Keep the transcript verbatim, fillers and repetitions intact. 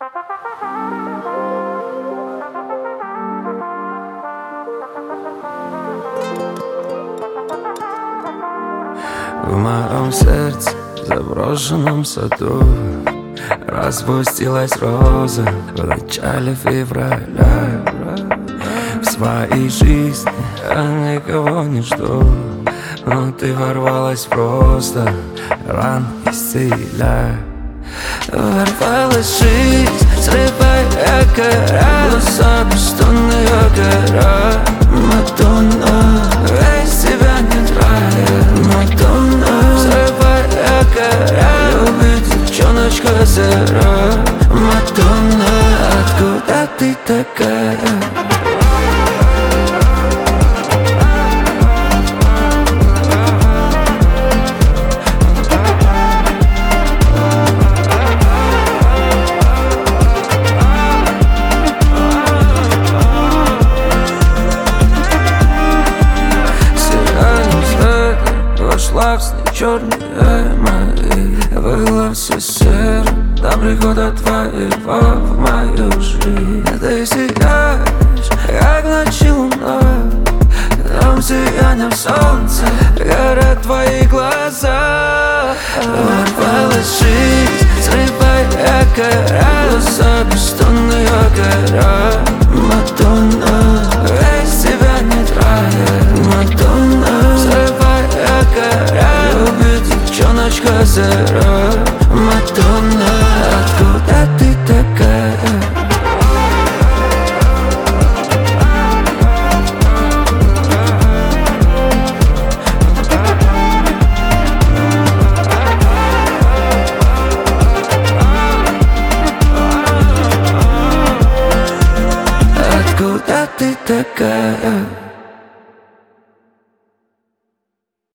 В моем сердце, в заброшенном саду, распустилась роза в начале февраля. В своей жизни я никого не жду, но ты ворвалась просто, ран исцеляя. Ворвалась жизнь, срывая кора, глаза пустынная гора. Мадонна, весь тебя не драет. Мадонна, срывая кора, любит девчоночка зара. Мадонна, откуда ты такая? Вошла в сны черные мои, было все серо до прихода твоего в мою жизнь. Ты сияешь, как ночи луна, там сиянием солнца горят твои глаза. Ворвалась жизнь, срывая кора, глаза бессонная гора. Мадонна, весь тебя не драет. Мадонна, срывая кора, любит девчоночка зара. Мадонна, откуда ты такая? Откуда ты такая?